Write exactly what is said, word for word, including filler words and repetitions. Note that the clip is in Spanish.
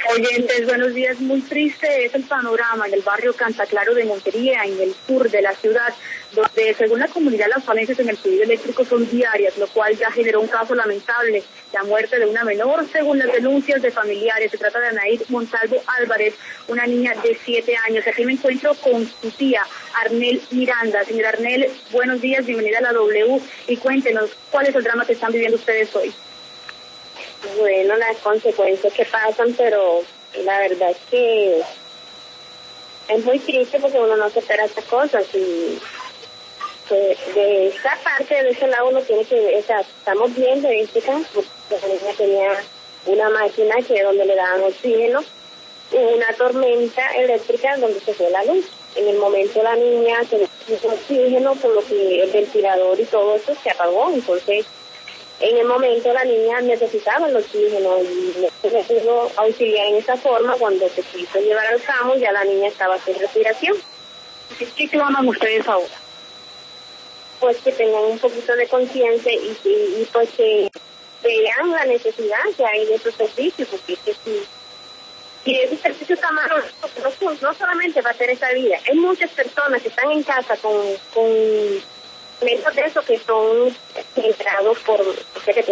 Oyentes, buenos días. Muy triste es el panorama en el barrio Cantaclaro de Montería, en el sur de la ciudad, donde según la comunidad las falencias en el suministro eléctrico son diarias, lo cual ya generó un caso lamentable, la muerte de una menor, según las denuncias de familiares. Se trata de Anaid Montalvo Álvarez, una niña de siete años. Aquí me encuentro con su tía, Arnel Miranda. Señora Arnel, buenos días, bienvenida a la W y cuéntenos cuál es el drama que están viviendo ustedes hoy. Bueno, las consecuencias que pasan, pero la verdad es que es muy triste porque uno no se espera estas cosas y pues, de esta parte, de ese lado uno tiene que ver, o sea, estamos viendo en este caso, la niña tenía una máquina que donde le daban oxígeno, hubo una tormenta eléctrica donde se fue la luz. En el momento la niña se puso oxígeno, por lo que el ventilador y todo eso se apagó, entonces en el momento la niña necesitaba el oxígeno y no se pudo auxiliar en esa forma. Cuando se quiso llevar al camo ya la niña estaba sin respiración. ¿Qué claman ustedes ahora? Pues que tengan un poquito de conciencia y, y, y pues que vean la necesidad que hay de esos servicios, porque es que si, si ese servicio está malo, no, no solamente va a ser esa vida, hay muchas personas que están en casa con, con menos de eso que son generados por